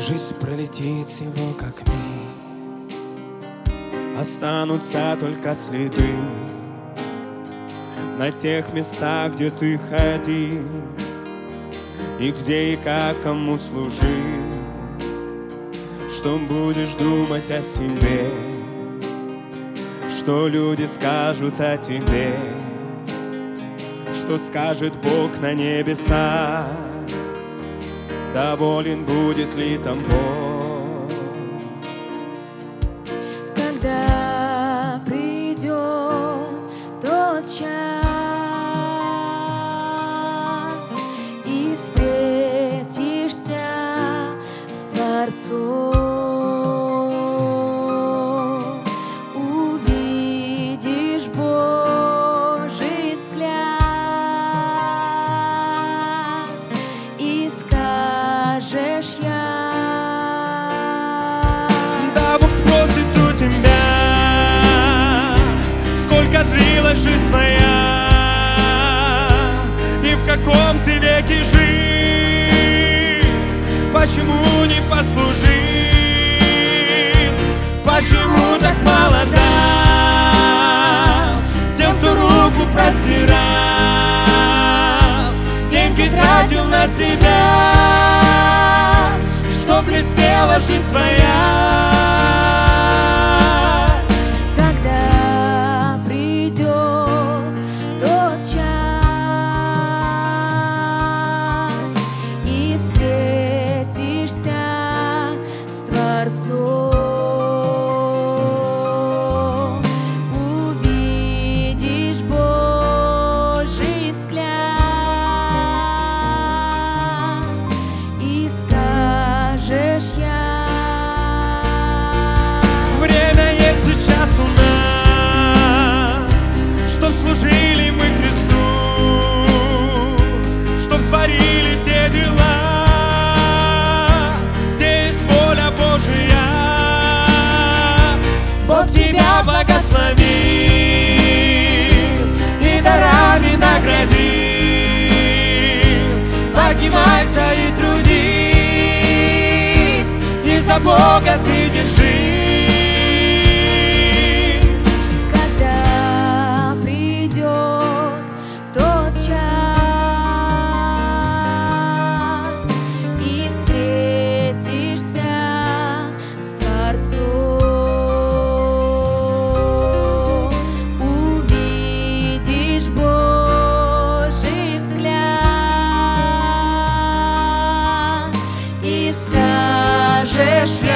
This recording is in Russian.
Жизнь пролетит всего как миг, останутся только следы на тех местах, где ты ходил, и где и как кому служил. Что будешь думать о себе, что люди скажут о тебе, что скажет Бог на небесах, доволен будет ли там Бог. Когда придет тот час и встретишься с Творцом, увидишь Божий взгляд и скажешь я. Да, Бог спросит у тебя, сколько длилась жизнь твоя, и в каком ты веке жил, почему не послужил, почему так мало дал тем, кто руку простирал, деньги тратил на себя, что блестела жизнь твоя. Когда придет тот час и встретишься с Творцом, увидишь Божий взгляд и скажешь я. Время есть сейчас у нас, чтоб служили мы Христу, чтоб творили те дела, где есть воля Божия. Бог тебя благословил и дарами наградил. Поднимайся и трудись, и за Бога ты держись. Когда придет тот час и встретишься с Творцом, увидишь Божий взгляд и скажешь я.